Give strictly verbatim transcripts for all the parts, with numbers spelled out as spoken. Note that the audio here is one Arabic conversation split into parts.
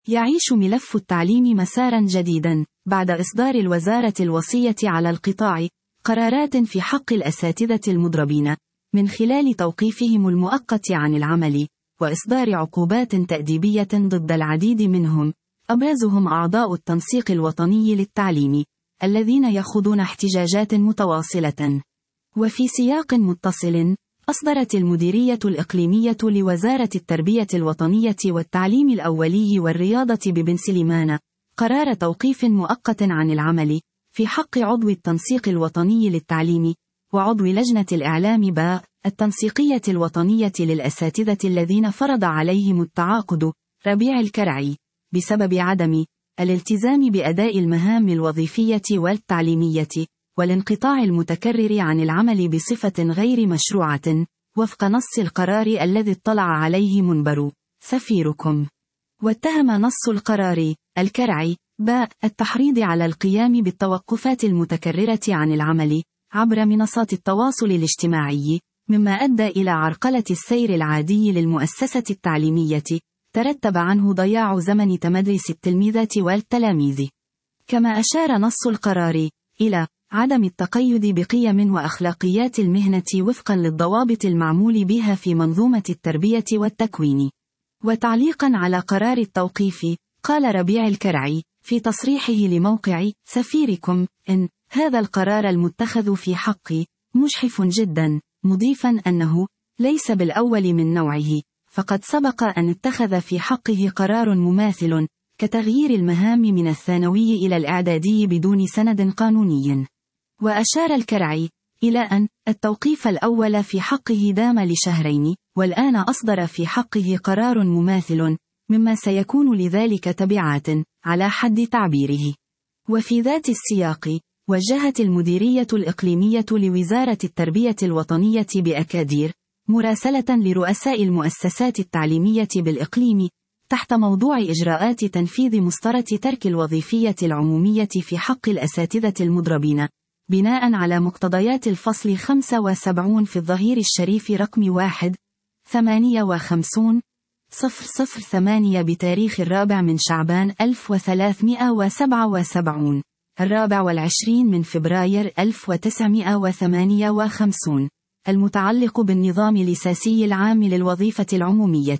يعيش ملف التعليم مسارا جديدا بعد إصدار الوزارة الوصية على القطاع قرارات في حق الأساتذة المضربين من خلال توقيفهم المؤقت عن العمل وإصدار عقوبات تأديبية ضد العديد منهم، أبرزهم أعضاء التنسيق الوطني للتعليم الذين يخوضون احتجاجات متواصلة. وفي سياق متصل، أصدرت المديرية الإقليمية لوزارة التربية الوطنية والتعليم الأولي والرياضة ببن سليمان قرار توقيف مؤقت عن العمل في حق عضو التنسيق الوطني للتعليم وعضو لجنة الإعلام باء التنسيقية الوطنية للأساتذة الذين فرض عليهم التعاقد ربيع الكرعي بسبب عدم الالتزام بأداء المهام الوظيفية والتعليمية والانقطاع المتكرر عن العمل بصفة غير مشروعة وفق نص القرار الذي اطلع عليه منبر سفيركم. واتهم نص القرار الكرعي باء التحريض على القيام بالتوقفات المتكررة عن العمل عبر منصات التواصل الاجتماعي، مما أدى إلى عرقلة السير العادي للمؤسسة التعليمية ترتب عنه ضياع زمن تمدرس التلميذات والتلاميذ. كما أشار نص القرار إلى عدم التقيد بقيم وأخلاقيات المهنة وفقا للضوابط المعمول بها في منظومة التربية والتكوين. وتعليقا على قرار التوقيف، قال ربيع الكرعي في تصريحه لموقع سفيركم إن هذا القرار المتخذ في حقي مجحف جدا، مضيفا أنه ليس بالأول من نوعه، فقد سبق أن اتخذ في حقه قرار مماثل كتغيير المهام من الثانوي إلى الإعدادي بدون سند قانوني. وأشار الكرعي إلى أن التوقيف الأول في حقه دام لشهرين، والآن أصدر في حقه قرار مماثل، مما سيكون لذلك تبعات على حد تعبيره. وفي ذات السياق، وجهت المديرية الإقليمية لوزارة التربية الوطنية بأكادير مراسلة لرؤساء المؤسسات التعليمية بالإقليم تحت موضوع إجراءات تنفيذ مسطرة ترك الوظيفية العمومية في حق الأساتذة المضربين، بناء على مقتضيات الفصل خمسة وسبعين في الظهير الشريف رقم واحد ثمانية وخمسين صفر صفر ثمانية بتاريخ الرابع من شعبان ألف وثلاثمائة وسبعة وسبعين الرابع والعشرين من فبراير ألف وتسعمائة وثمانية وخمسين، المتعلق بالنظام الأساسي العام للوظيفة العمومية.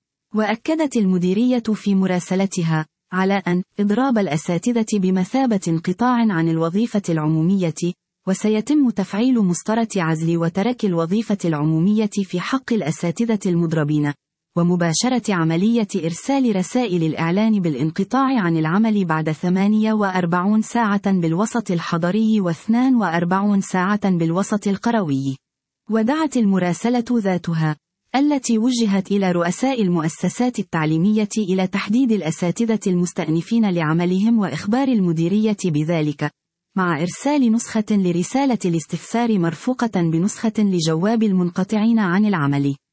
وأكدت المديرية في مراسلتها على أن إضراب الأساتذة بمثابة انقطاع عن الوظيفة العمومية، وسيتم تفعيل مسطرة عزل وترك الوظيفة العمومية في حق الأساتذة المضربين، ومباشرة عملية إرسال رسائل الإعلان بالانقطاع عن العمل بعد ثمانية وأربعين ساعة بالوسط الحضري واثنين وأربعين ساعة بالوسط القروي. ودعت المراسلة ذاتها التي وجهت إلى رؤساء المؤسسات التعليمية إلى تحديد الأساتذة المستأنفين لعملهم وإخبار المديرية بذلك، مع إرسال نسخة لرسالة الاستفسار مرفوقة بنسخة لجواب المنقطعين عن العمل.